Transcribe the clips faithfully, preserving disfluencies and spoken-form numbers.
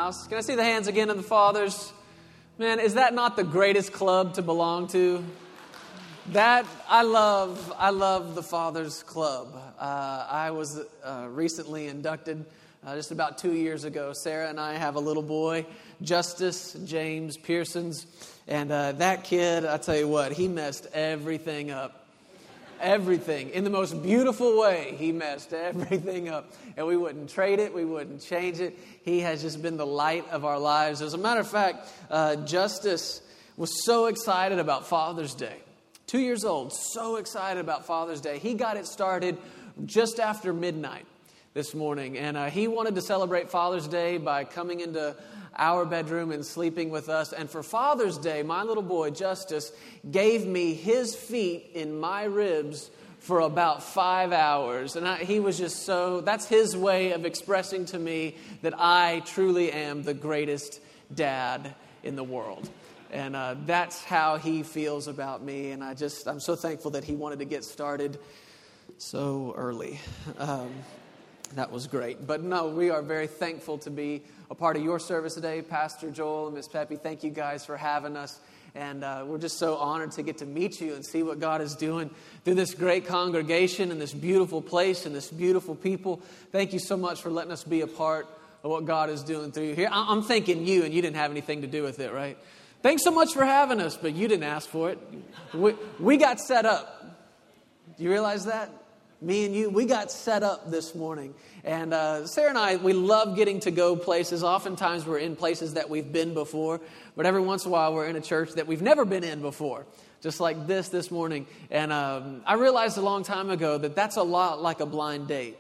house? Can I see the hands again of the fathers? Man, is that not the greatest club to belong to? That, I love, I love the Fathers Club. Uh, I was uh, recently inducted uh, just about two years ago. Sarah and I have a little boy, Justice James Pearsons. And uh, that kid, I tell you what, he messed everything up. Everything. In the most beautiful way, he messed everything up. And we wouldn't trade it. We wouldn't change it. He has just been the light of our lives. As a matter of fact, uh, Justice was so excited about Father's Day. Two years old, so excited about Father's Day. He got it started just after midnight this morning. And uh, he wanted to celebrate Father's Day by coming into our bedroom and sleeping with us. And for Father's Day, my little boy, Justice, gave me his feet in my ribs for about five hours. And I, he was just so, that's his way of expressing to me that I truly am the greatest dad in the world. And uh, that's how he feels about me. And I just, I'm so thankful that he wanted to get started so early. Um, that was great. But no, we are very thankful to be a part of your service today. Pastor Joel and Miss Peppy, thank you guys for having us. And uh, we're just so honored to get to meet you and see what God is doing through this great congregation and this beautiful place and this beautiful people. Thank you so much for letting us be a part of what God is doing through you here. I'm thanking you, and you didn't have anything to do with it, right? Thanks so much for having us, but you didn't ask for it. We, we got set up. Do you realize that? Me and you, we got set up this morning. And uh, Sarah and I, we love getting to go places. Oftentimes we're in places that we've been before. But every once in a while we're in a church that we've never been in before. Just like this this morning. And um, I realized a long time ago that that's a lot like a blind date.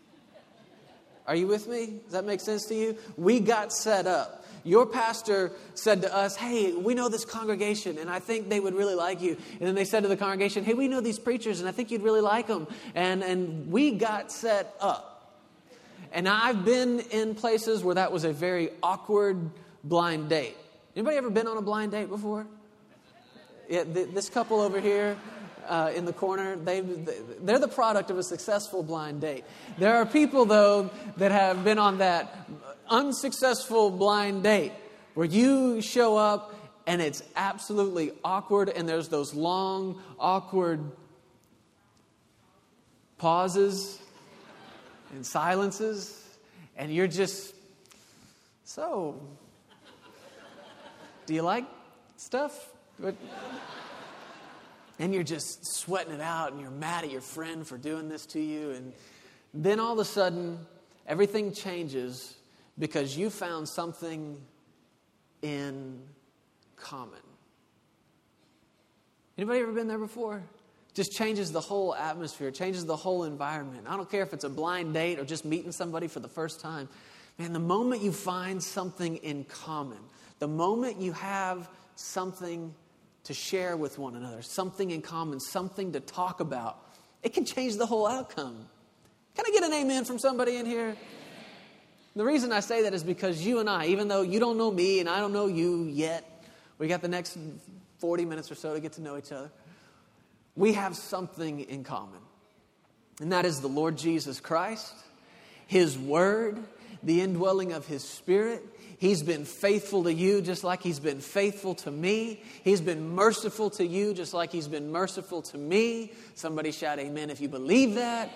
Are you with me? Does that make sense to you? We got set up. Your pastor said to us, hey, we know this congregation, and I think they would really like you. And then they said to the congregation, hey, we know these preachers, and I think you'd really like them. And, and we got set up. And I've been in places where that was a very awkward blind date. Anybody ever been on a blind date before? Yeah, th- this couple over here uh, in the corner, they, they're the product of a successful blind date. There are people, though, that have been on that unsuccessful blind date where you show up and it's absolutely awkward, and there's those long, awkward pauses and silences, and you're just, so, do you like stuff? And you're just sweating it out, and you're mad at your friend for doing this to you, and then all of a sudden, everything changes because you found something in common. Anybody ever been there before? Just changes the whole atmosphere, changes the whole environment. I don't care if it's a blind date or just meeting somebody for the first time. Man, the moment you find something in common, the moment you have something to share with one another, something in common, something to talk about, it can change the whole outcome. Can I get an amen from somebody in here? The reason I say that is because you and I, even though you don't know me and I don't know you yet, we got the next forty minutes or so to get to know each other. We have something in common. And that is the Lord Jesus Christ, His Word, the indwelling of His Spirit. He's been faithful to you just like He's been faithful to me. He's been merciful to you just like He's been merciful to me. Somebody shout amen if you believe that.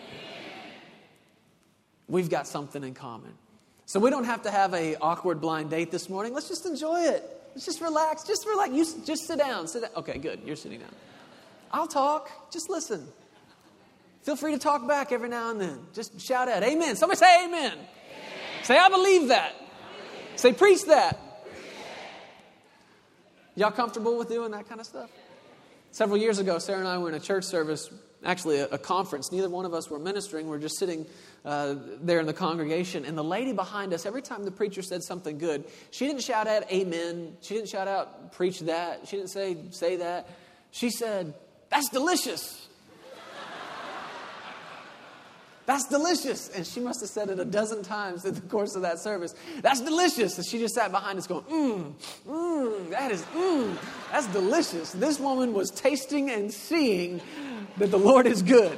We've got something in common. So we don't have to have an awkward blind date this morning. Let's just enjoy it. Let's just relax. Just relax. You just sit down. Sit down. Okay, good. You're sitting down. I'll talk. Just listen. Feel free to talk back every now and then. Just shout out, amen. Somebody say amen. Amen. Say, I believe that. I believe it. Say, preach that. Preach that. Y'all comfortable with doing that kind of stuff? Several years ago, Sarah and I were in a church service, actually a, a conference. Neither one of us were ministering. We're just sitting uh, there in the congregation. And the lady behind us, every time the preacher said something good, she didn't shout out amen. She didn't shout out preach that. She didn't say say that. She said, that's delicious. That's delicious. And she must have said it a dozen times in the course of that service. That's delicious. And she just sat behind us going, mmm, mmm, that is, mmm, that's delicious. This woman was tasting and seeing that the Lord is good.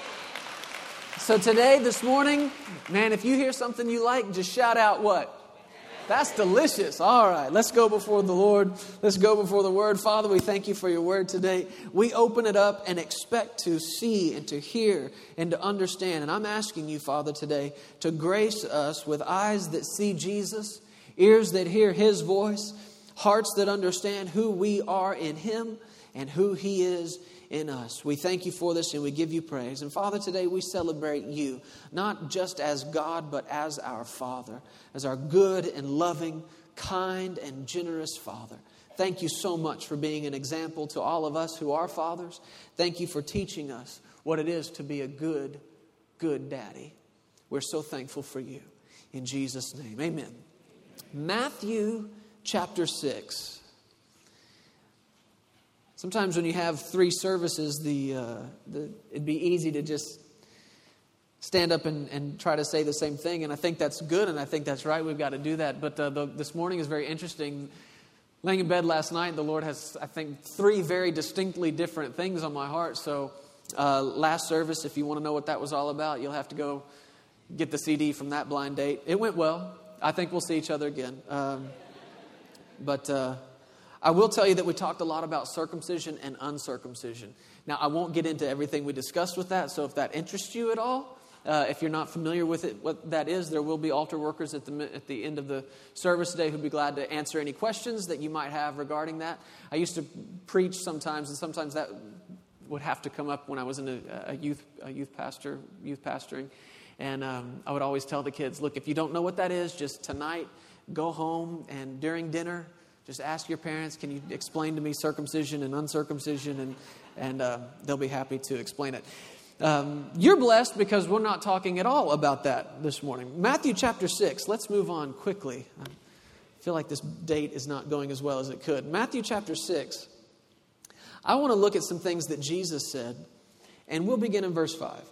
So today, this morning, man, if you hear something you like, just shout out what? That's delicious. All right, let's go before the Lord. Let's go before the Word. Father, we thank you for your Word today. We open it up and expect to see and to hear and to understand. And I'm asking you, Father, today to grace us with eyes that see Jesus, ears that hear His voice, hearts that understand who we are in Him and who He is in us. We thank you for this and we give you praise. And Father, today we celebrate you, not just as God, but as our Father, as our good and loving, kind and generous Father. Thank you so much for being an example to all of us who are fathers. Thank you for teaching us what it is to be a good, good daddy. We're so thankful for you. In Jesus' name, amen. Matthew chapter six. Sometimes when you have three services, the, uh, the it'd be easy to just stand up and, and try to say the same thing. And I think that's good, and I think that's right. We've got to do that. But uh, the, this morning is very interesting. Laying in bed last night, the Lord has, I think, three very distinctly different things on my heart. So uh, last service, if you want to know what that was all about, you'll have to go get the C D from that blind date. It went well. I think we'll see each other again. Um, but... Uh, I will tell you that we talked a lot about circumcision and uncircumcision. Now, I won't get into everything we discussed with that, so if that interests you at all, uh, if you're not familiar with it, what that is, there will be altar workers at the at the end of the service today who'd be glad to answer any questions that you might have regarding that. I used to preach sometimes, and sometimes that would have to come up when I was in a, a youth a youth pastor, youth pastoring, and um, I would always tell the kids, look, if you don't know what that is, just tonight, go home, and during dinner, just ask your parents, can you explain to me circumcision and uncircumcision? And, and uh, they'll be happy to explain it. Um, you're blessed because we're not talking at all about that this morning. Matthew chapter six. Let's move on quickly. I feel like this date is not going as well as it could. Matthew chapter six. I want to look at some things that Jesus said. And we'll begin in verse five.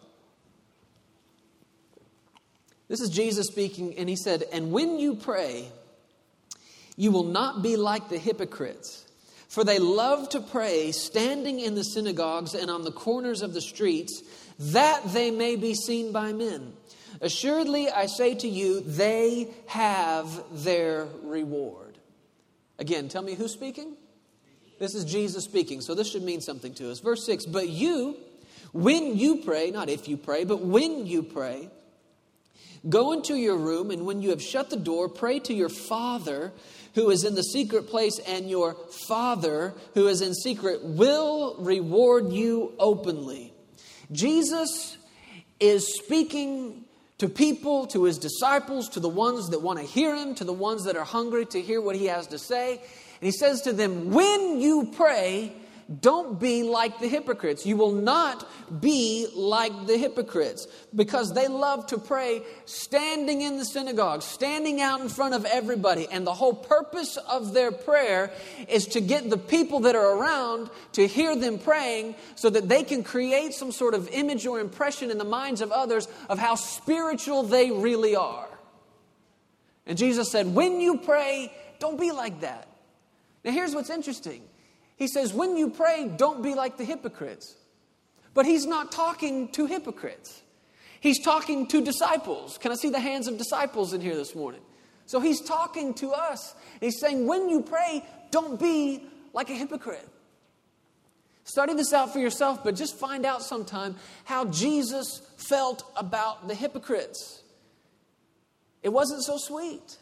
This is Jesus speaking, and He said, "And when you pray, you will not be like the hypocrites, for they love to pray standing in the synagogues and on the corners of the streets, that they may be seen by men. Assuredly, I say to you, they have their reward." Again, tell me who's speaking? This is Jesus speaking, so this should mean something to us. Verse six, "But you, when you pray," not if you pray, but when you pray, "go into your room, and when you have shut the door, pray to your Father who is in the secret place, and your Father who is in secret will reward you openly." Jesus is speaking to people, to His disciples, to the ones that want to hear Him, to the ones that are hungry to hear what He has to say. And He says to them, when you pray, don't be like the hypocrites. You will not be like the hypocrites, because they love to pray standing in the synagogue, standing out in front of everybody. And the whole purpose of their prayer is to get the people that are around to hear them praying, so that they can create some sort of image or impression in the minds of others of how spiritual they really are. And Jesus said, when you pray, don't be like that. Now here's what's interesting. He says, when you pray, don't be like the hypocrites. But He's not talking to hypocrites. He's talking to disciples. Can I see the hands of disciples in here this morning? So He's talking to us. He's saying, when you pray, don't be like a hypocrite. Study this out for yourself, but just find out sometime how Jesus felt about the hypocrites. It wasn't so sweet.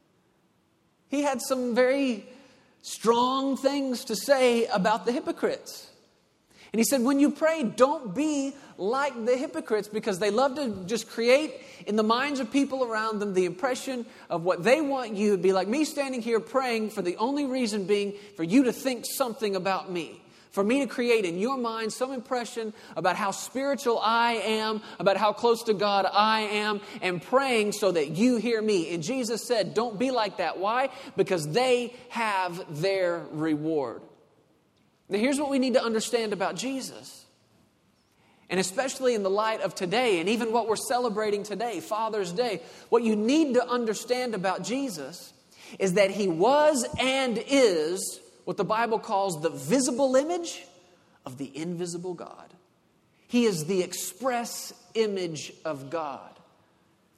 He had some very strong things to say about the hypocrites. And He said, when you pray, don't be like the hypocrites, because they love to just create in the minds of people around them the impression of what they want you to be. Like me standing here praying for the only reason being for you to think something about me. For me to create in your mind some impression about how spiritual I am, about how close to God I am, and praying so that you hear me. And Jesus said, don't be like that. Why? Because they have their reward. Now here's what we need to understand about Jesus. And especially in the light of today, and even what we're celebrating today, Father's Day, what you need to understand about Jesus is that He was and is what the Bible calls the visible image of the invisible God. He is the express image of God.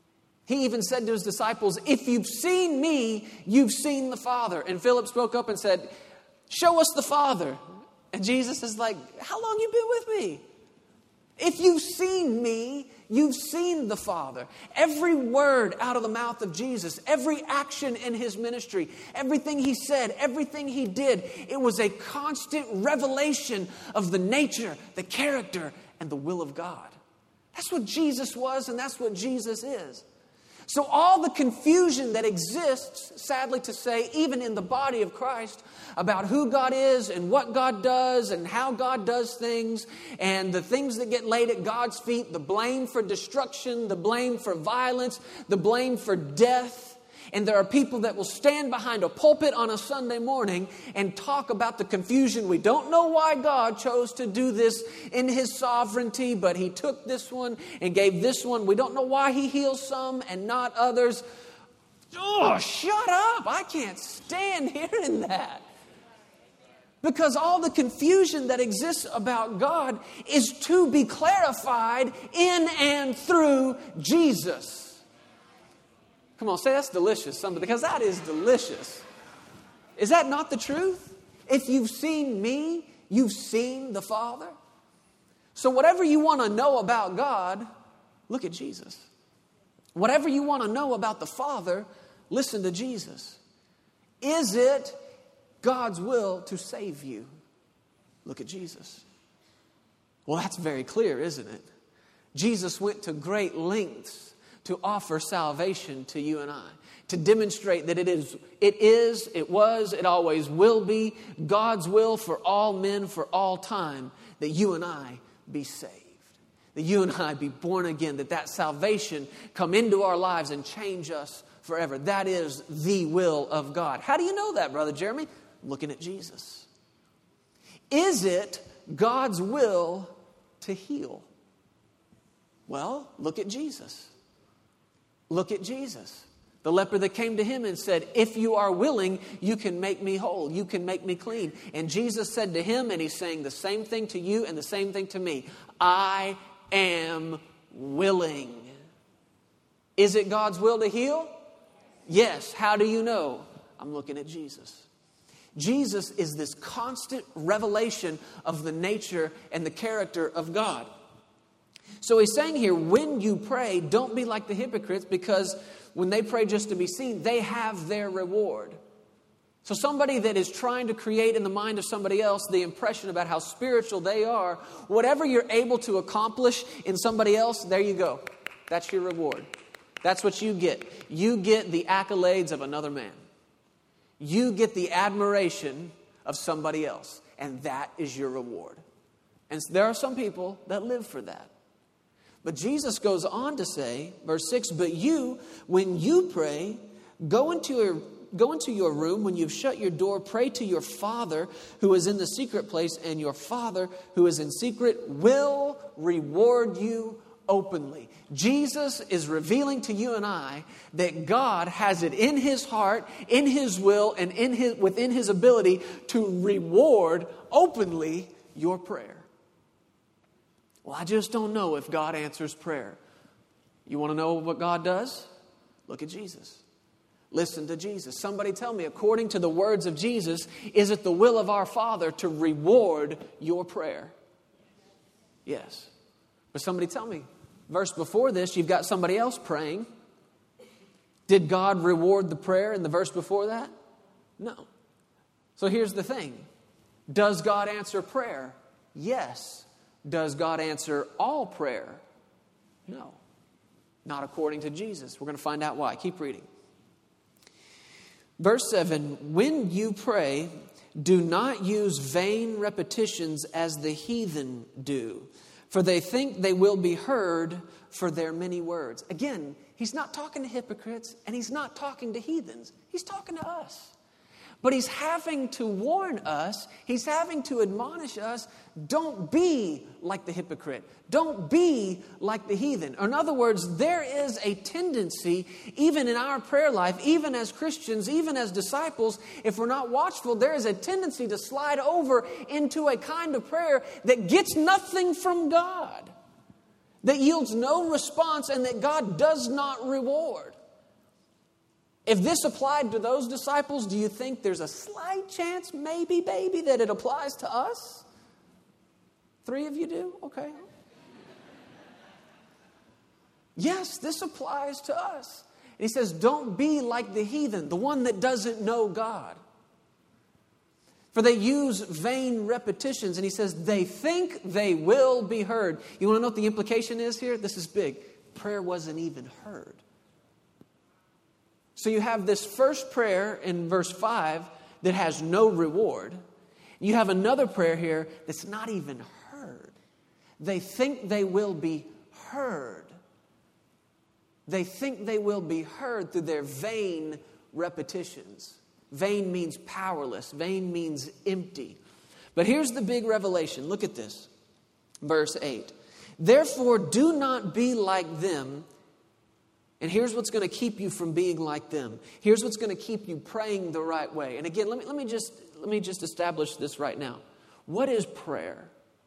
He even said to his disciples, if you've seen me, you've seen the Father. And Philip spoke up and said, show us the Father. And Jesus is like, how long you been with me? If you've seen me, you've seen the Father. Every word out of the mouth of Jesus, every action in his ministry, everything he said, everything he did, it was a constant revelation of the nature, the character, and the will of God. That's what Jesus was, and that's what Jesus is. So all the confusion that exists, sadly to say, even in the body of Christ, about who God is and what God does and how God does things, and the things that get laid at God's feet, the blame for destruction, the blame for violence, the blame for death. And there are people that will stand behind a pulpit on a Sunday morning and talk about the confusion. We don't know why God chose to do this in his sovereignty, but he took this one and gave this one. We don't know why he heals some and not others. Oh, shut up. I can't stand hearing that. Because all the confusion that exists about God is to be clarified in and through Jesus. Come on, say that's delicious, somebody, because that is delicious. Is that not the truth? If you've seen me, you've seen the Father. So whatever you want to know about God, look at Jesus. Whatever you want to know about the Father, listen to Jesus. Is it God's will to save you? Look at Jesus. Well, that's very clear, isn't it? Jesus went to great lengths to offer salvation to you and I, to demonstrate that it is, it is, it was, it always will be God's will for all men for all time, that you and I be saved, that you and I be born again, that that salvation come into our lives and change us forever. That is the will of God. How do you know that, Brother Jeremy? Looking at Jesus. Is it God's will to heal? Well, look at Jesus. Look at Jesus. The leper that came to him and said, if you are willing, you can make me whole. You can make me clean. And Jesus said to him, and he's saying the same thing to you and the same thing to me. I am willing. Is it God's will to heal? Yes. How do you know? I'm looking at Jesus. Jesus is this constant revelation of the nature and the character of God. So he's saying here, when you pray, don't be like the hypocrites, because when they pray just to be seen, they have their reward. So somebody that is trying to create in the mind of somebody else the impression about how spiritual they are, whatever you're able to accomplish in somebody else, there you go. That's your reward. That's what you get. You get the accolades of another man. You get the admiration of somebody else. And that is your reward. And there are some people that live for that. But Jesus goes on to say, verse six, but you, when you pray, go into your, go into your room. When you've shut your door, pray to your Father who is in the secret place, and your Father who is in secret will reward you openly. Jesus is revealing to you and I that God has it in his heart, in his will, and in his, within his ability to reward openly your prayer. Well, I just don't know if God answers prayer. You want to know what God does? Look at Jesus. Listen to Jesus. Somebody tell me, according to the words of Jesus, is it the will of our Father to reward your prayer? Yes. But somebody tell me, verse before this, you've got somebody else praying. Did God reward the prayer in the verse before that? No. So here's the thing. Does God answer prayer? Yes. Does God answer all prayer? No. Not according to Jesus. We're going to find out why. Keep reading. Verse seven, when you pray, do not use vain repetitions as the heathen do, for they think they will be heard for their many words. Again, he's not talking to hypocrites, and he's not talking to heathens. He's talking to us. But he's having to warn us, he's having to admonish us, don't be like the hypocrite. Don't be like the heathen. In other words, there is a tendency, even in our prayer life, even as Christians, even as disciples, if we're not watchful, there is a tendency to slide over into a kind of prayer that gets nothing from God. that yields no response and that God does not reward. If this applied to those disciples, do you think there's a slight chance, maybe, baby, that it applies to us? Three of you do? Okay. Yes, this applies to us. And he says, don't be like the heathen, the one that doesn't know God. For they use vain repetitions. And he says, they think they will be heard. You want to know what the implication is here? This is big. Prayer wasn't even heard. So you have this first prayer in verse five that has no reward. You have another prayer here that's not even heard. They think they will be heard. They think they will be heard through their vain repetitions. Vain means powerless. Vain means empty. But here's the big revelation. Look at this. Verse eight. Therefore, do not be like them. And here's what's going to keep you from being like them. Here's what's going to keep you praying the right way. And again, let me, let me just, let me just establish this right now. What is prayer?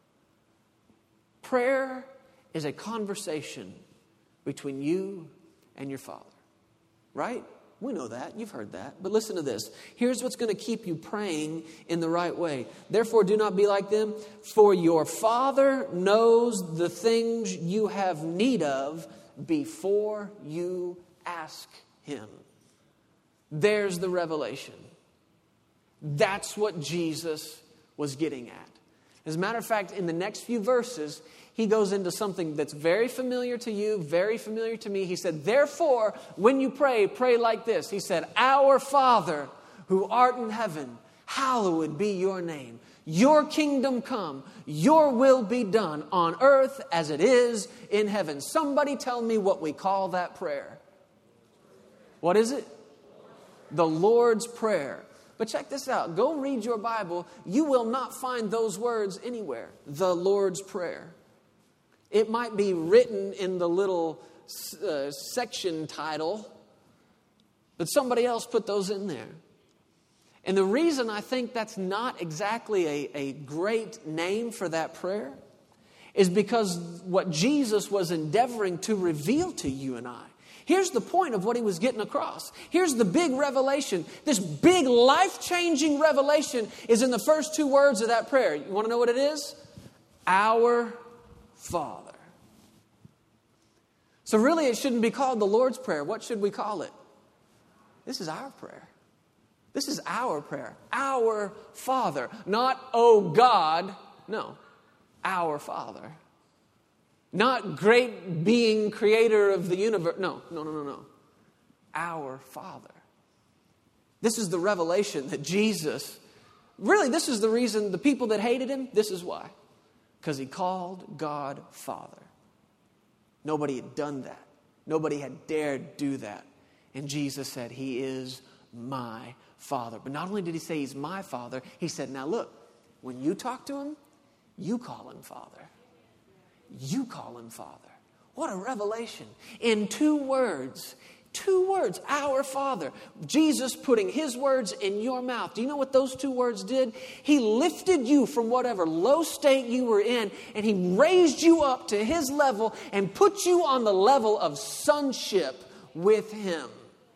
Prayer is a conversation between you and your Father. Right? We know that. You've heard that. But listen to this. Here's what's going to keep you praying in the right way. Therefore, do not be like them, for your Father knows the things you have need of before you ask Him. There's the revelation. That's what Jesus was getting at. As a matter of fact, in the next few verses, he goes into something that's very familiar to you, very familiar to me. He said, therefore, when you pray, pray like this. He said, Our Father, who art in heaven, hallowed be your name. Your kingdom come, your will be done on earth as it is in heaven. Somebody tell me what we call that prayer. What is it? The Lord's Prayer. But check this out. Go read your Bible. You will not find those words anywhere. The Lord's Prayer. It might be written in the little uh, section title, but somebody else put those in there. And the reason I think that's not exactly a, a great name for that prayer is because what Jesus was endeavoring to reveal to you and I. Here's the point of what he was getting across. Here's the big revelation. This big life-changing revelation is in the first two words of that prayer. You want to know what it is? Our Father. So really it shouldn't be called the Lord's Prayer. What should we call it? This is our prayer. This is our prayer. Our Father. Not, oh God. No. Our Father. Not great being creator of the universe. No, no, no, no, no. Our Father. This is the revelation that Jesus, really this is the reason the people that hated him, this is why. Because he called God Father. Nobody had done that. Nobody had dared do that. And Jesus said, He is my Father. But not only did he say He's my Father, he said, now look, when you talk to Him, you call Him Father. You call Him Father. What a revelation. In two words, two words, our Father. Jesus putting His words in your mouth. Do you know what those two words did? He lifted you from whatever low state you were in, and He raised you up to His level and put you on the level of sonship with Him.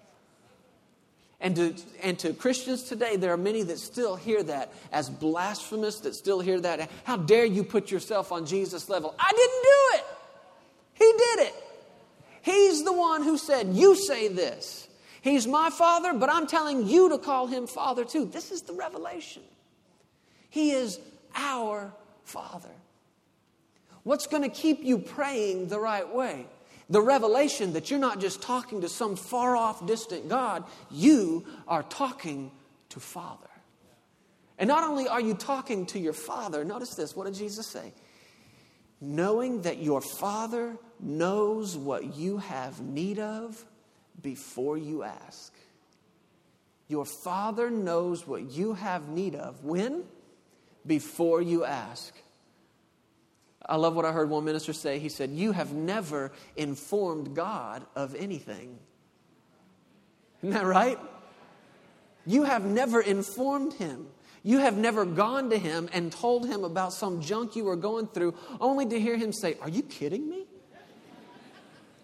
And to, and to Christians today, there are many that still hear that as blasphemous, that still hear that. How dare you put yourself on Jesus' level? I didn't do it. He did it. He's the one who said, you say this. He's my Father, but I'm telling you to call Him Father too. This is the revelation. He is our Father. What's going to keep you praying the right way? The revelation that you're not just talking to some far off distant God, you are talking to Father. And not only are you talking to your Father, notice this, what did Jesus say? Knowing that your Father knows what you have need of before you ask. Your Father knows what you have need of. When? Before you ask. I love what I heard one minister say. He said, you have never informed God of anything. Isn't that right? You have never informed Him. You have never gone to Him and told Him about some junk you were going through, only to hear Him say, are you kidding me?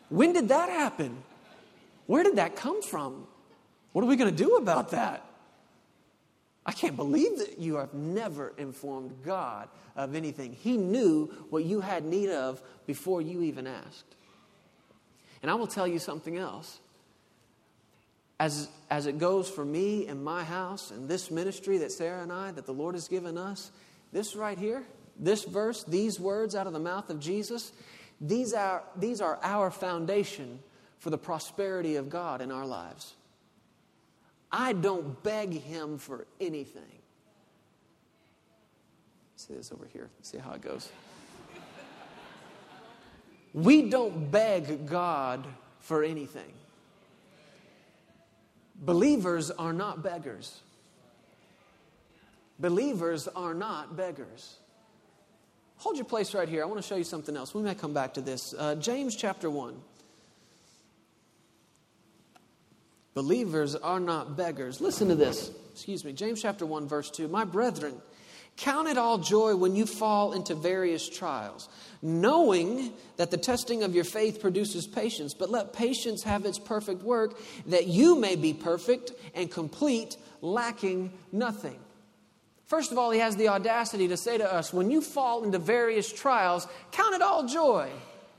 When did that happen? Where did that come from? What are we going to do about that? I can't believe that you have never informed God of anything. He knew what you had need of before you even asked. And I will tell you something else. As, as it goes for me and my house and this ministry that Sarah and I, that the Lord has given us, this right here, this verse, these words out of the mouth of Jesus, these are, these are our foundation for the prosperity of God in our lives. I don't beg Him for anything. See this over here. See how it goes. We don't beg God for anything. Believers are not beggars. Believers are not beggars. Hold your place right here. I want to show you something else. We may come back to this. Uh, James chapter one. Believers are not beggars. Listen to this. Excuse me. James chapter one, verse two. My brethren, count it all joy when you fall into various trials, knowing that the testing of your faith produces patience. But let patience have its perfect work, that you may be perfect and complete, lacking nothing. First of all, he has the audacity to say to us, when you fall into various trials, count it all joy.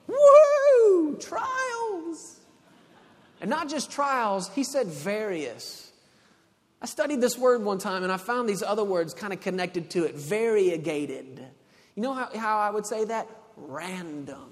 Woo! Trials! And not just trials, he said various. I studied this word one time and I found these other words kind of connected to it. Variegated. You know how, how I would say that? Random.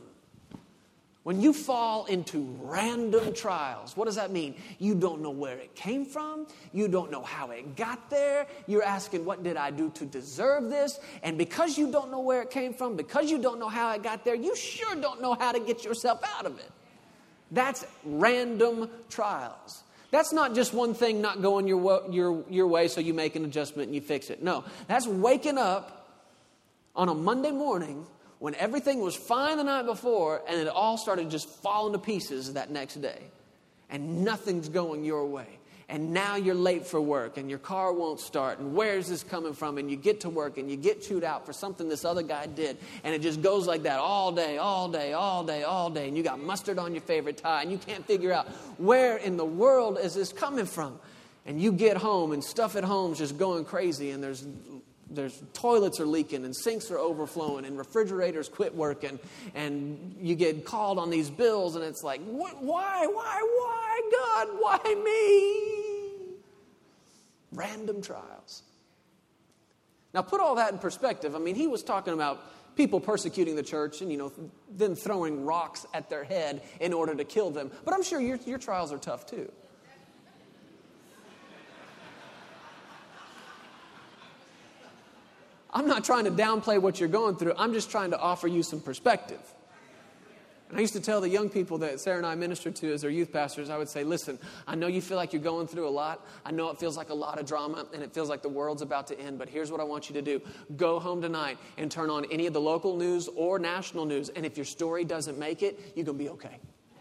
When you fall into random trials, what does that mean? You don't know where it came from. You don't know how it got there. You're asking, what did I do to deserve this? And because you don't know where it came from, because you don't know how it got there, you sure don't know how to get yourself out of it. That's random trials. That's not just one thing not going your, your, your way so you make an adjustment and you fix it. No, that's waking up on a Monday morning when everything was fine the night before and it all started just falling to pieces that next day. And nothing's going your way. And now you're late for work and your car won't start. And where's this coming from? And you get to work and you get chewed out for something this other guy did. And it just goes like that all day, all day, all day, all day. And you got mustard on your favorite tie. And you can't figure out where in the world is this coming from. And you get home and stuff at home is just going crazy. And there's there's toilets are leaking and sinks are overflowing and refrigerators quit working. And you get called on these bills. And it's like, what, why, why, why, God, why me? Random trials. Now, put all that in perspective. I mean, he was talking about people persecuting the church and, you know, then throwing rocks at their head in order to kill them. But I'm sure your, your trials are tough, too. I'm not trying to downplay what you're going through. I'm just trying to offer you some perspective. And I used to tell the young people that Sarah and I ministered to as their youth pastors, I would say, listen, I know you feel like you're going through a lot. I know it feels like a lot of drama and it feels like the world's about to end. But here's what I want you to do. Go home tonight and turn on any of the local news or national news. And if your story doesn't make it, you're going to be okay.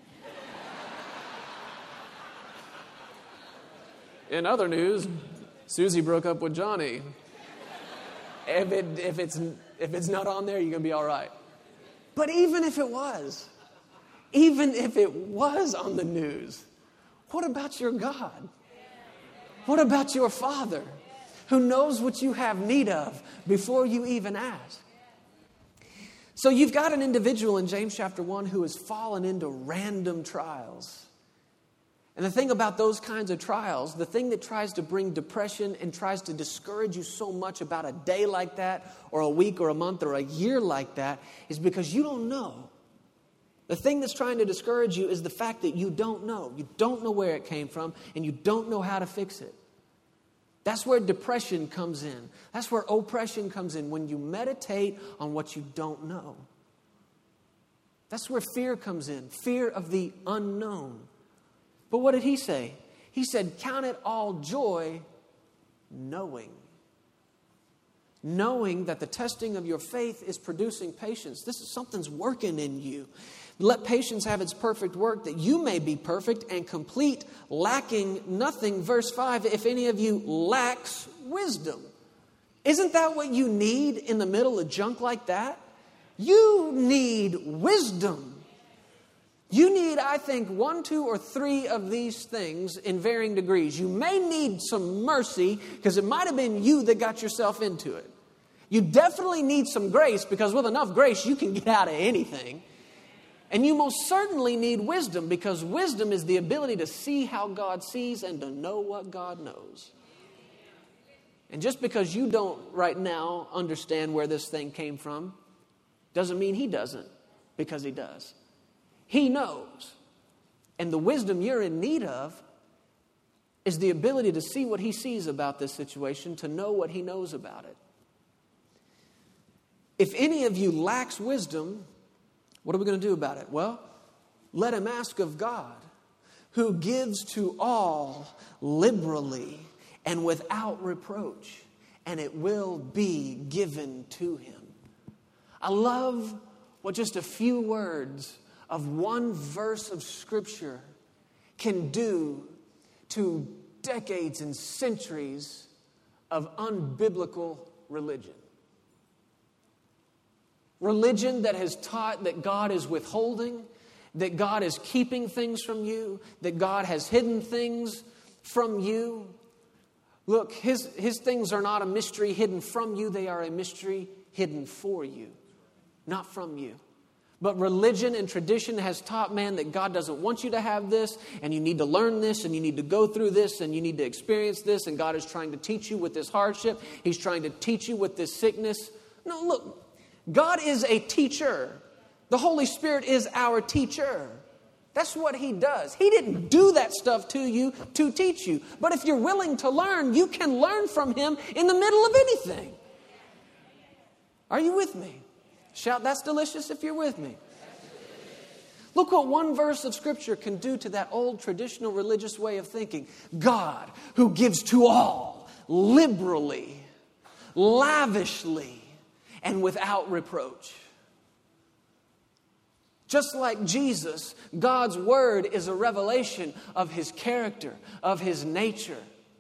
In other news, Susie broke up with Johnny. If, it, if, it's, if it's not on there, you're going to be all right. But even if it was, even if it was on the news, what about your God? What about your Father who knows what you have need of before you even ask? So you've got an individual in James chapter one who has fallen into random trials. And the thing about those kinds of trials, the thing that tries to bring depression and tries to discourage you so much about a day like that or a week or a month or a year like that is because you don't know. The thing that's trying to discourage you is the fact that you don't know. You don't know where it came from and you don't know how to fix it. That's where depression comes in. That's where oppression comes in, when you meditate on what you don't know. That's where fear comes in, fear of the unknown. But what did he say? He said, count it all joy, knowing. Knowing that the testing of your faith is producing patience. This is something's working in you. Let patience have its perfect work, that you may be perfect and complete, lacking nothing. Verse five, if any of you lacks wisdom. Isn't that what you need in the middle of junk like that? You need wisdom. You need, I think, one, two, or three of these things in varying degrees. You may need some mercy because it might have been you that got yourself into it. You definitely need some grace because with enough grace, you can get out of anything. And you most certainly need wisdom because wisdom is the ability to see how God sees and to know what God knows. And just because you don't right now understand where this thing came from doesn't mean He doesn't, because He does. He knows. And the wisdom you're in need of is the ability to see what He sees about this situation, to know what He knows about it. If any of you lacks wisdom, what are we going to do about it? Well, let him ask of God, who gives to all liberally and without reproach, and it will be given to him. I love what just a few words of one verse of Scripture can do to decades and centuries of unbiblical religion. Religion that has taught that God is withholding, that God is keeping things from you, that God has hidden things from you. Look, his, his things are not a mystery hidden from you. They are a mystery hidden for you, not from you. But religion and tradition has taught man that God doesn't want you to have this, and you need to learn this, and you need to go through this, and you need to experience this, and God is trying to teach you with this hardship. He's trying to teach you with this sickness. No, look, God is a teacher. The Holy Spirit is our teacher. That's what He does. He didn't do that stuff to you to teach you. But if you're willing to learn, you can learn from Him in the middle of anything. Are you with me? Shout, that's delicious if you're with me. Look what one verse of Scripture can do to that old traditional religious way of thinking. God, who gives to all liberally, lavishly, and without reproach. Just like Jesus, God's Word is a revelation of His character, of His nature.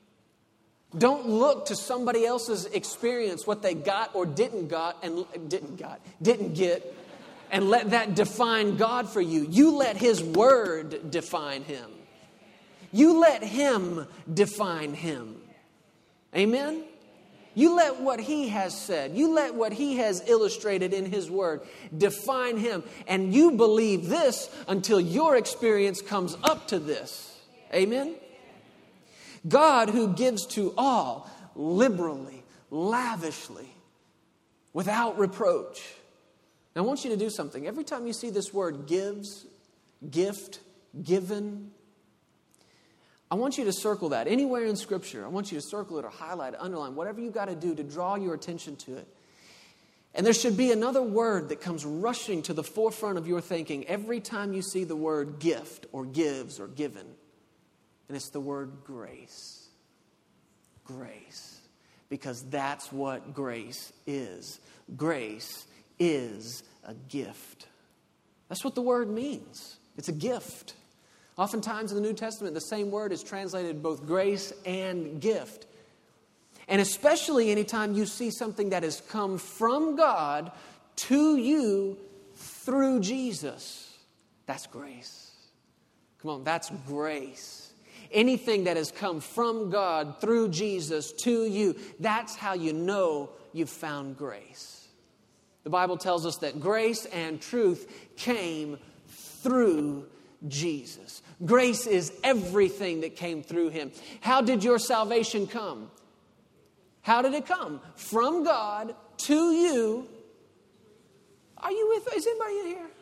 Don't look to somebody else's experience, what they got or didn't got and didn't got, didn't get, and let that define God for you. You let His Word define Him. You let Him define Him. Amen? You let what He has said, you let what He has illustrated in His Word define Him. And you believe this until your experience comes up to this. Amen? God, who gives to all liberally, lavishly, without reproach. Now I want you to do something. Every time you see this word gives, gift, given, I want you to circle that. Anywhere in Scripture, I want you to circle it or highlight it, underline, whatever you've got to do to draw your attention to it. And there should be another word that comes rushing to the forefront of your thinking every time you see the word gift or gives or given. And it's the word grace. Grace. Because that's what grace is. Grace is a gift. That's what the word means. It's a gift. Oftentimes in the New Testament, the same word is translated both grace and gift. And especially anytime you see something that has come from God to you through Jesus, that's grace. Come on, that's grace. Anything that has come from God through Jesus to you, that's how you know you've found grace. The Bible tells us that grace and truth came through Jesus. Grace is everything that came through Him. How did your salvation come? How did it come? From God to you. Are you with? Is anybody in here?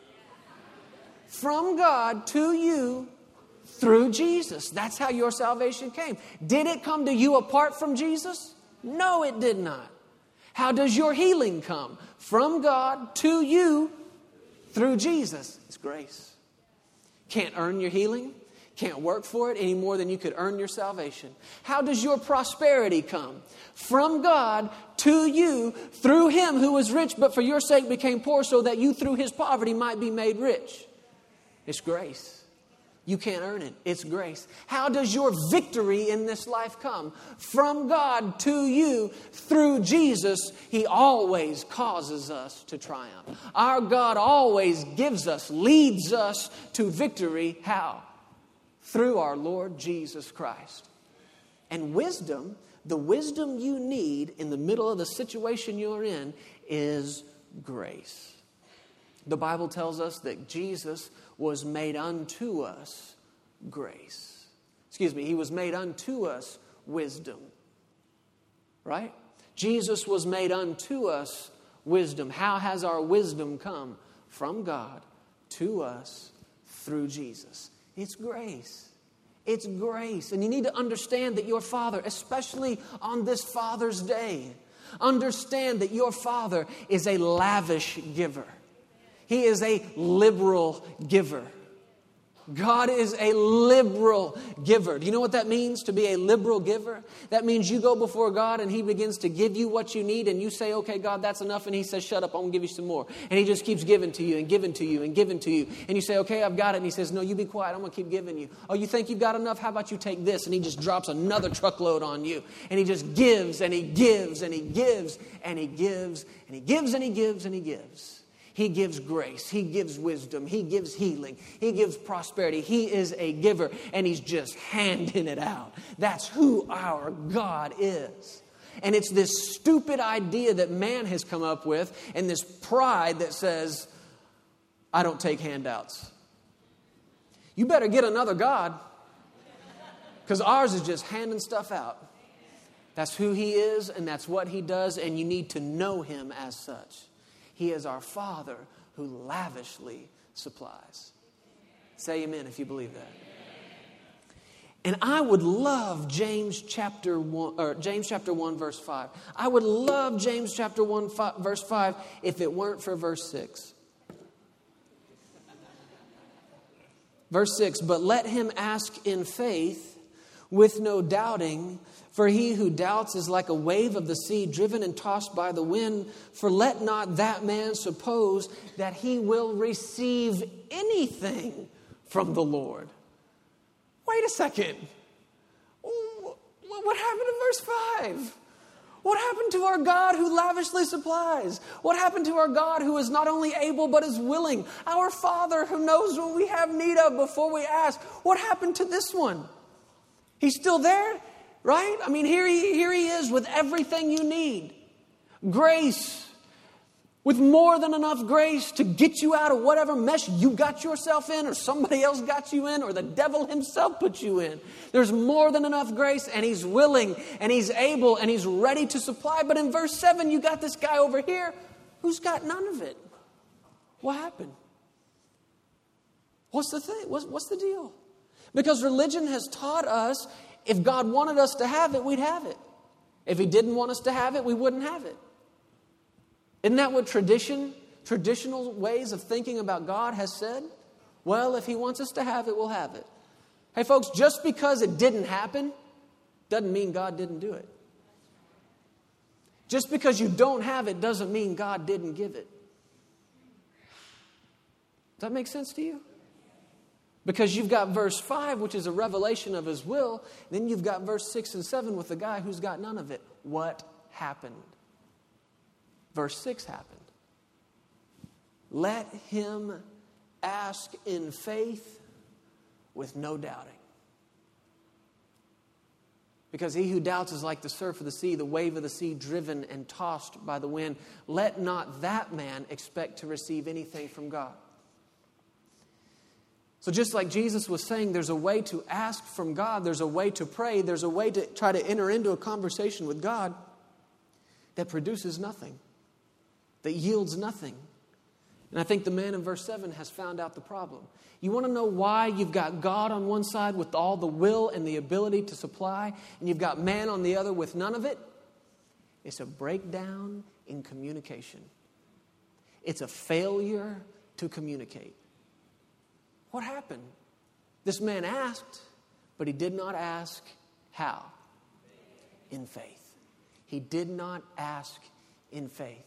From God to you through Jesus. That's how your salvation came. Did it come to you apart from Jesus? No, it did not. How does your healing come? From God to you through Jesus. It's grace. Can't earn your healing. Can't work for it any more than you could earn your salvation. How does your prosperity come? From God to you through Him who was rich but for your sake became poor so that you through His poverty might be made rich. It's grace. You can't earn it. It's grace. How does your victory in this life come? From God to you through Jesus. He always causes us to triumph. Our God always gives us, leads us to victory. How? Through our Lord Jesus Christ. And wisdom, the wisdom you need in the middle of the situation you're in, is grace. The Bible tells us that Jesus was made unto us grace. Excuse me, He was made unto us wisdom. Right? Jesus was made unto us wisdom. How has our wisdom come? From God to us through Jesus. It's grace. It's grace. And you need to understand that your Father, especially on this Father's Day, understand that your Father is a lavish giver. He is a liberal giver. God is a liberal giver. Do you know what that means, to be a liberal giver? That means you go before God and He begins to give you what you need and you say, okay, God, that's enough. And He says, shut up, I'm going to give you some more. And He just keeps giving to you and giving to you and giving to you. And you say, okay, I've got it. And He says, no, you be quiet, I'm going to keep giving you. Oh, you think you've got enough? How about you take this? And He just drops another truckload on you. And He just gives and He gives and He gives and He gives and He gives and He gives and He gives. He gives grace. He gives wisdom. He gives healing. He gives prosperity. He is a giver, and He's just handing it out. That's who our God is. And it's this stupid idea that man has come up with, and this pride that says, I don't take handouts. You better get another God, because ours is just handing stuff out. That's who He is, and that's what He does, and you need to know Him as such. He is our Father who lavishly supplies. Say amen if you believe that. And I would love James chapter one, or James chapter one, verse five. I would love James chapter one, five, verse five, if it weren't for verse six. Verse six, but let him ask in faith with no doubting. For he who doubts is like a wave of the sea driven and tossed by the wind. For let not that man suppose that he will receive anything from the Lord. Wait a second. What happened to verse five? What happened to our God who lavishly supplies? What happened to our God who is not only able but is willing? Our Father who knows what we have need of before we ask. What happened to this one? He's still there? Right? I mean, here he, here he is with everything you need. Grace. With more than enough grace to get you out of whatever mess you got yourself in, or somebody else got you in, or the devil himself put you in. There's more than enough grace, and He's willing, and He's able, and He's ready to supply. But in verse seven, you got this guy over here who's got none of it. What happened? What's the thing? What's, what's the deal? Because religion has taught us if God wanted us to have it, we'd have it. If He didn't want us to have it, we wouldn't have it. Isn't that what tradition, traditional ways of thinking about God has said? Well, if He wants us to have it, we'll have it. Hey, folks, just because it didn't happen doesn't mean God didn't do it. Just because you don't have it doesn't mean God didn't give it. Does that make sense to you? Because you've got verse five, which is a revelation of His will. Then you've got verse six and seven with the guy who's got none of it. What happened? Verse six happened. Let him ask in faith with no doubting. Because he who doubts is like the surf of the sea, the wave of the sea driven and tossed by the wind. Let not that man expect to receive anything from God. So just like Jesus was saying, there's a way to ask from God. There's a way to pray. There's a way to try to enter into a conversation with God that produces nothing, that yields nothing. And I think the man in verse seven has found out the problem. You want to know why you've got God on one side with all the will and the ability to supply, and you've got man on the other with none of it? It's a breakdown in communication. It's a failure to communicate. What happened? This man asked, but he did not ask how? In faith. He did not ask in faith.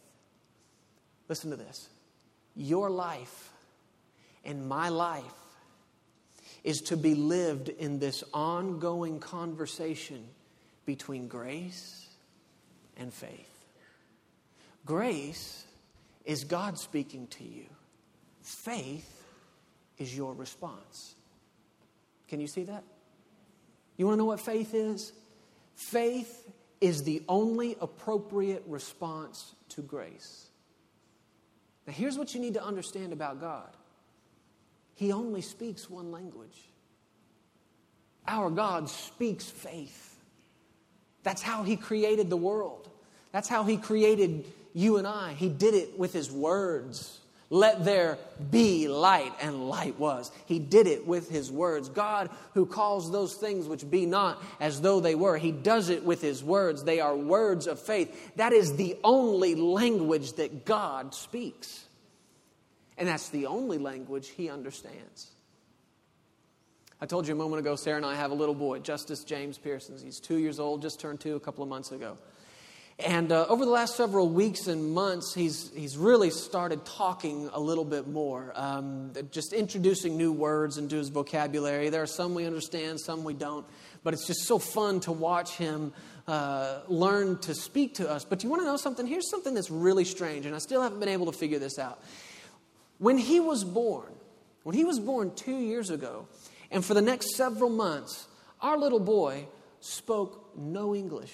Listen to this. Your life and my life is to be lived in this ongoing conversation between grace and faith. Grace is God speaking to you. Faith is your response. Can you see that? You want to know what faith is? Faith is the only appropriate response to grace. Now, here's what you need to understand about God. He only speaks one language. Our God speaks faith. That's how He created the world. That's how He created you and I. He did it with His words. Let there be light, and light was. He did it with His words. God, who calls those things which be not as though they were, He does it with His words. They are words of faith. That is the only language that God speaks. And that's the only language He understands. I told you a moment ago, Sarah and I have a little boy, Justice James Pearson. He's two years old, just turned two a couple of months ago. And uh, over the last several weeks and months, he's he's really started talking a little bit more, um, just introducing new words into his vocabulary. There are some we understand, some we don't. But it's just so fun to watch him uh, learn to speak to us. But do you want to know something? Here's something that's really strange, and I still haven't been able to figure this out. When he was born, when he was born two years ago, and for the next several months, our little boy spoke no English.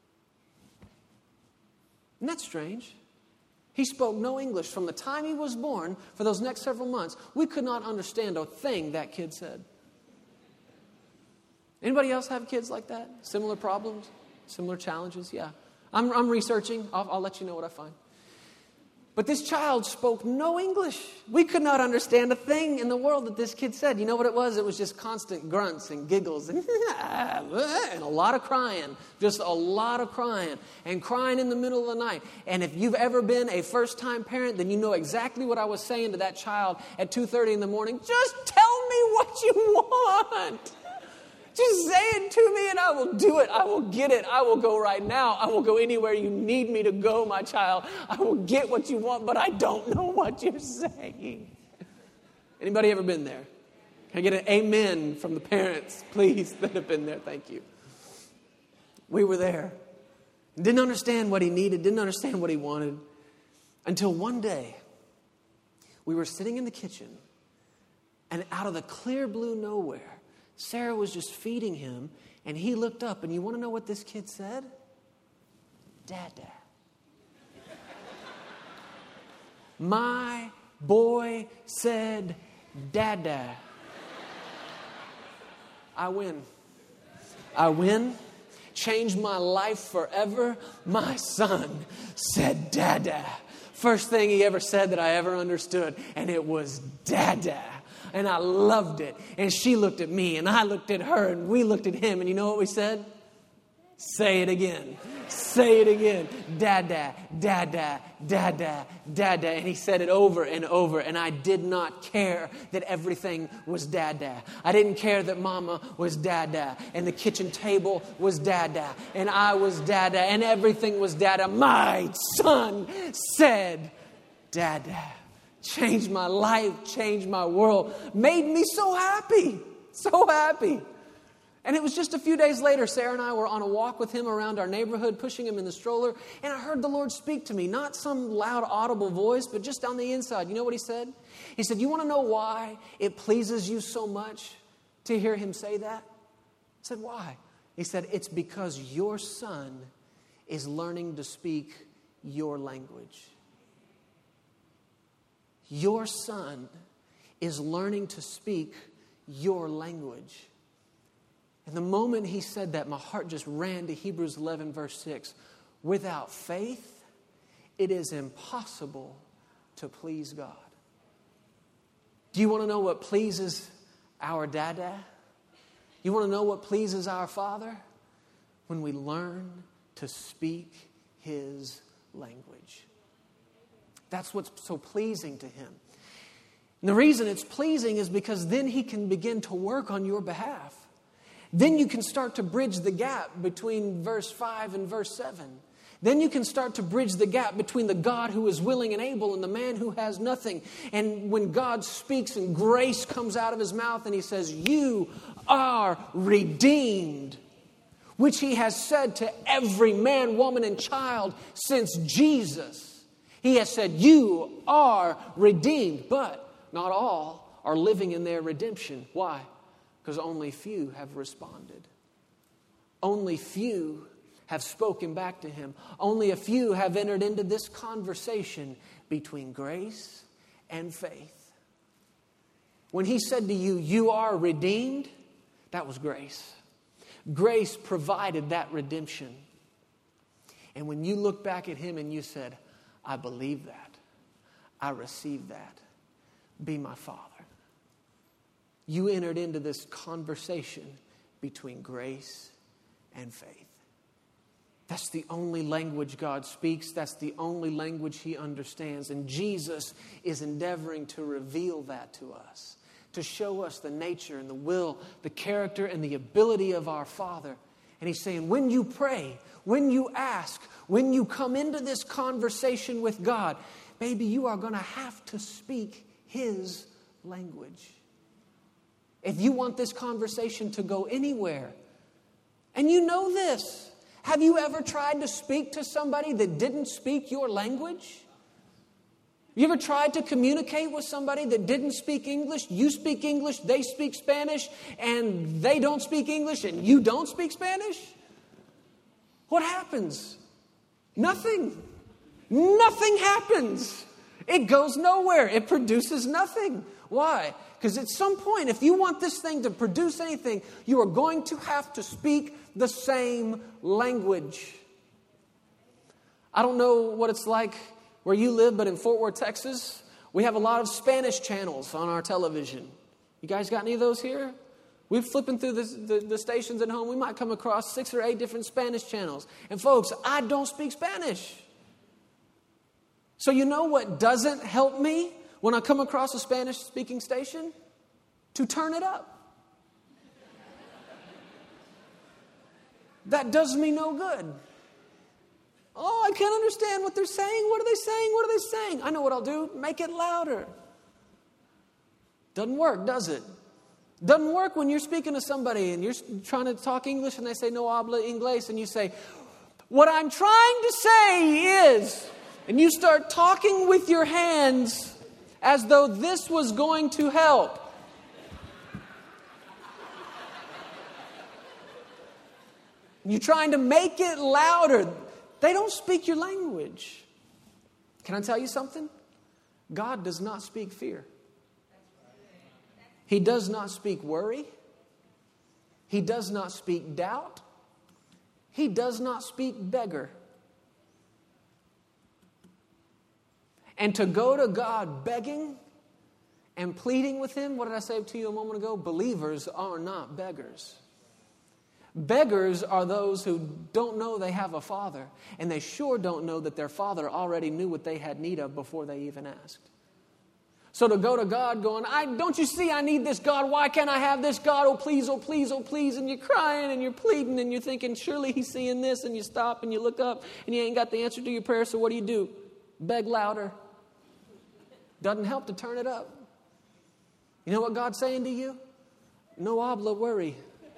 Isn't that strange? He spoke no English. From the time he was born, for those next several months, we could not understand a thing that kid said. Anybody else have kids like that? Similar problems? Similar challenges? Yeah. I'm, I'm researching. I'll, I'll let you know what I find. But this child spoke no English. We could not understand a thing in the world that this kid said. You know what it was? It was just constant grunts and giggles and, and a lot of crying. Just a lot of crying. And crying in the middle of the night. And if you've ever been a first-time parent, then you know exactly what I was saying to that child at two thirty in the morning. Just tell me what you want. Just say it to me and I will do it. I will get it. I will go right now. I will go anywhere you need me to go, my child. I will get what you want, but I don't know what you're saying. Anybody ever been there? Can I get an amen from the parents, please, that have been there? Thank you. We were there. Didn't understand what he needed. Didn't understand what he wanted. Until one day, we were sitting in the kitchen, and out of the clear blue nowhere, Sarah was just feeding him, and he looked up, and you want to know what this kid said? Dada. My boy said, Dada. I win. I win. Changed my life forever. My son said, Dada. First thing he ever said that I ever understood, and it was Dada. And I loved it. And she looked at me, and I looked at her, and we looked at him. And you know what we said? Say it again. Say it again. Dada, dada, dada, dada. And he said it over and over. And I did not care that everything was dada. I didn't care that mama was dada. And the kitchen table was dada. And I was dada. And everything was dada. My son said dada. Changed my life, changed my world, made me so happy, so happy. And it was just a few days later, Sarah and I were on a walk with him around our neighborhood, pushing him in the stroller, and I heard the Lord speak to me, not some loud, audible voice, but just on the inside. You know what he said? He said, you want to know why it pleases you so much to hear him say that? I said, why? He said, it's because your son is learning to speak your language. Your son is learning to speak your language. And the moment he said that, my heart just ran to Hebrews eleven, verse six. Without faith, it is impossible to please God. Do you want to know what pleases our dada? You want to know what pleases our Father? When we learn to speak his language. That's what's so pleasing to him. And the reason it's pleasing is because then he can begin to work on your behalf. Then you can start to bridge the gap between verse five and verse seven. Then you can start to bridge the gap between the God who is willing and able and the man who has nothing. And when God speaks and grace comes out of his mouth and he says, you are redeemed, which he has said to every man, woman, and child since Jesus. He has said, you are redeemed. But not all are living in their redemption. Why? Because only few have responded. Only few have spoken back to him. Only a few have entered into this conversation between grace and faith. When he said to you, you are redeemed, that was grace. Grace provided that redemption. And when you look back at him and you said, I believe that, I receive that, be my Father, you entered into this conversation between grace and faith. That's the only language God speaks. That's the only language he understands. And Jesus is endeavoring to reveal that to us, to show us the nature and the will, the character and the ability of our Father. And he's saying, when you pray, when you ask, when you come into this conversation with God, baby, you are going to have to speak his language. If you want this conversation to go anywhere, and you know this, have you ever tried to speak to somebody that didn't speak your language? You ever tried to communicate with somebody that didn't speak English? You speak English, they speak Spanish, and they don't speak English, and you don't speak Spanish? What happens? Nothing. Nothing happens. It goes nowhere. It produces nothing. Why? Because at some point, if you want this thing to produce anything, you are going to have to speak the same language. I don't know what it's like where you live, but in Fort Worth, Texas, we have a lot of Spanish channels on our television. You guys got any of those here? We're flipping through the, the, the stations at home. We might come across six or eight different Spanish channels. And folks, I don't speak Spanish. So you know what doesn't help me when I come across a Spanish-speaking station? To turn it up. That does me no good. Oh, I can't understand what they're saying. What are they saying? What are they saying? I know what I'll do. Make it louder. Doesn't work, does it? Doesn't work when you're speaking to somebody and you're trying to talk English and they say no habla inglés and you say, what I'm trying to say is, and you start talking with your hands as though this was going to help. You're trying to make it louder. They don't speak your language. Can I tell you something? God does not speak fear. He does not speak worry. He does not speak doubt. He does not speak beggar. And to go to God begging and pleading with him, what did I say to you a moment ago? Believers are not beggars. Beggars are those who don't know they have a father, and they sure don't know that their father already knew what they had need of before they even asked. So to go to God going, I don't you see I need this, God? Why can't I have this, God? Oh, please, oh, please, oh, please. And you're crying and you're pleading and you're thinking, surely he's seeing this. And you stop and you look up and you ain't got the answer to your prayer. So what do you do? Beg louder. Doesn't help to turn it up. You know what God's saying to you? No habla worry.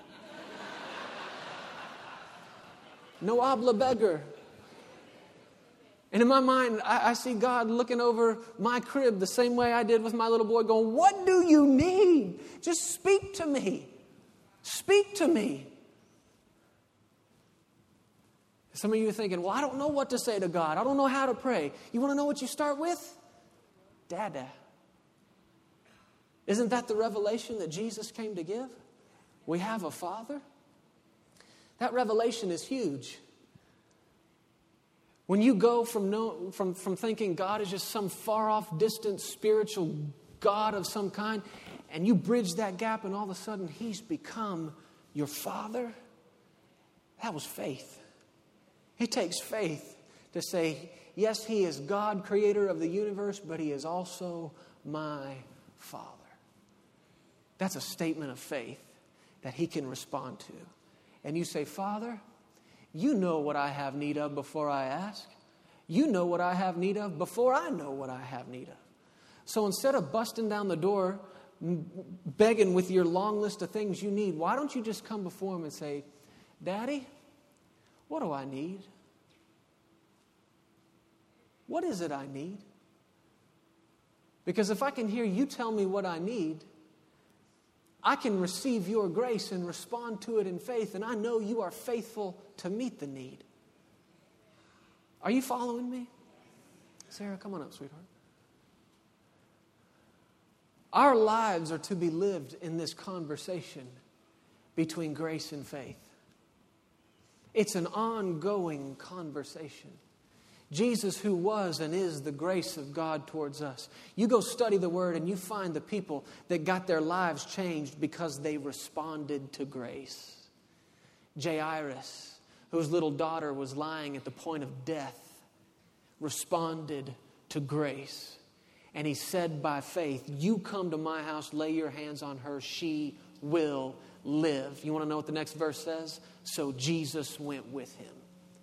No habla beggar. And in my mind, I, I see God looking over my crib the same way I did with my little boy going, what do you need? Just speak to me. Speak to me. Some of you are thinking, well, I don't know what to say to God. I don't know how to pray. You want to know what you start with? Dada. Isn't that the revelation that Jesus came to give? We have a Father. That revelation is huge. When you go from, no, from, from thinking God is just some far-off, distant, spiritual God of some kind, and you bridge that gap and all of a sudden he's become your Father, that was faith. It takes faith to say, yes, he is God, creator of the universe, but he is also my Father. That's a statement of faith that he can respond to. And you say, Father, You know what I have need of before I ask. You know what I have need of before I know what I have need of. So instead of busting down the door, begging with your long list of things you need, why don't you just come before Him and say, Daddy, what do I need? What is it I need? Because if I can hear you tell me what I need, I can receive your grace and respond to it in faith, and I know you are faithful to meet the need. Are you following me? Sarah, come on up, sweetheart. Our lives are to be lived in this conversation between grace and faith. It's an ongoing conversation. Jesus, who was and is the grace of God towards us. You go study the Word and you find the people that got their lives changed because they responded to grace. Jairus, whose little daughter was lying at the point of death, responded to grace. And he said by faith, you come to my house, lay your hands on her, she will live. You want to know what the next verse says? So Jesus went with him.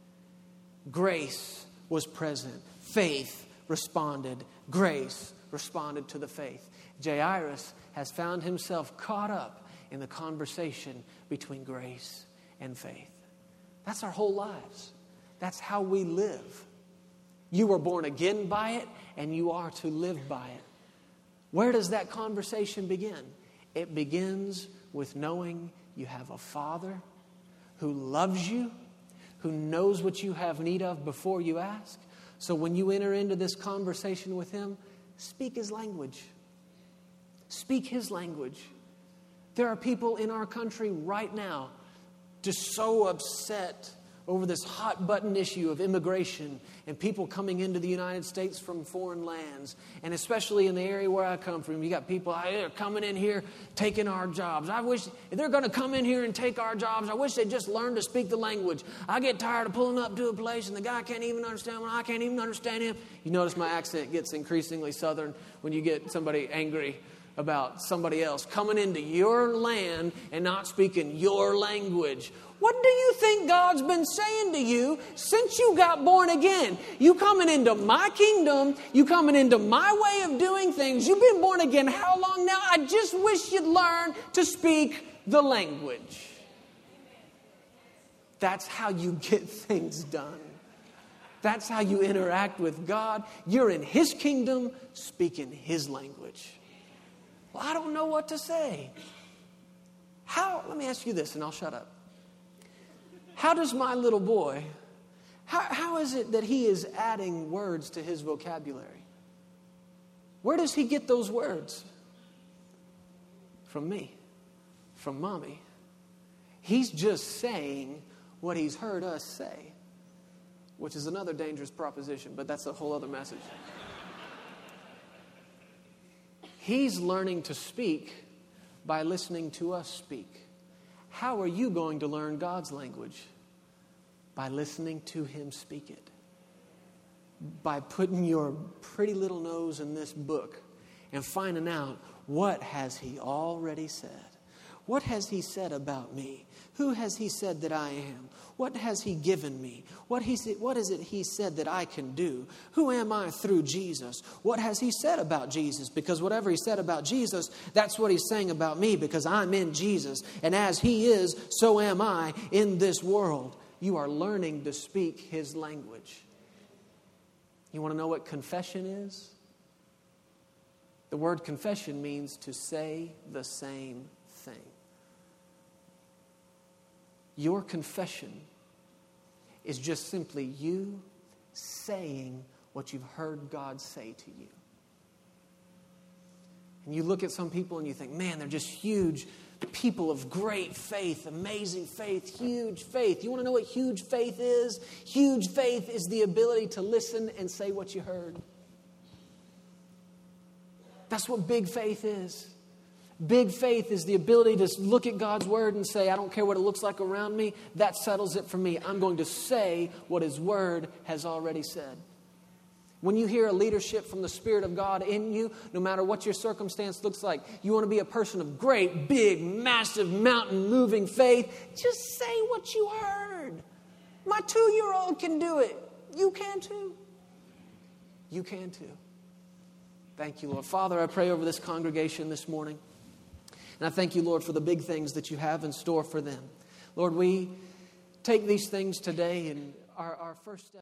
Grace was present. Faith responded. Grace responded to the faith. Jairus has found himself caught up in the conversation between grace and faith. That's our whole lives. That's how we live. You were born again by it, and you are to live by it. Where does that conversation begin? It begins with knowing you have a Father who loves you, who knows what you have need of before you ask. So when you enter into this conversation with Him, speak His language. Speak His language. There are people in our country right now just so upset over this hot button issue of immigration and people coming into the United States from foreign lands. And especially in the area where I come from, you got people out there coming in here taking our jobs. I wish, if they're going to come in here and take our jobs, I wish they'd just learn to speak the language. I get tired of pulling up to a place and the guy can't even understand when I can't even understand him. You notice my accent gets increasingly southern when you get somebody angry about somebody else coming into your land and not speaking your language. What do you think God's been saying to you since you got born again? You coming into my kingdom, you coming into my way of doing things. You've been born again how long now? I just wish you'd learn to speak the language. That's how you get things done. That's how you interact with God. You're in His kingdom, speaking His language. Well, I don't know what to say. How? Let me ask you this and I'll shut up. How does my little boy, how, how is it that he is adding words to his vocabulary? Where does he get those words? From me, from mommy. He's just saying what he's heard us say, which is another dangerous proposition, but that's a whole other message. He's learning to speak by listening to us speak. How are you going to learn God's language? By listening to Him speak it. By putting your pretty little nose in this book and finding out, what has He already said? What has He said about me? Who has He said that I am? What has He given me? What, he, what is it He said that I can do? Who am I through Jesus? What has He said about Jesus? Because whatever He said about Jesus, that's what He's saying about me, because I'm in Jesus. And as He is, so am I in this world. You are learning to speak His language. You want to know what confession is? The word confession means to say the same thing. Your confession is just simply you saying what you've heard God say to you. And you look at some people and you think, man, they're just huge people of great faith, amazing faith, huge faith. You want to know what huge faith is? Huge faith is the ability to listen and say what you heard. That's what big faith is. Big faith is the ability to look at God's Word and say, I don't care what it looks like around me. That settles it for me. I'm going to say what His Word has already said. When you hear a leadership from the Spirit of God in you, no matter what your circumstance looks like, you want to be a person of great, big, massive, mountain-moving faith, just say what you heard. My two-year-old can do it. You can too. You can too. Thank you, Lord. Father, I pray over this congregation this morning. And I thank you, Lord, for the big things that you have in store for them. Lord, we take these things today, and our, our first step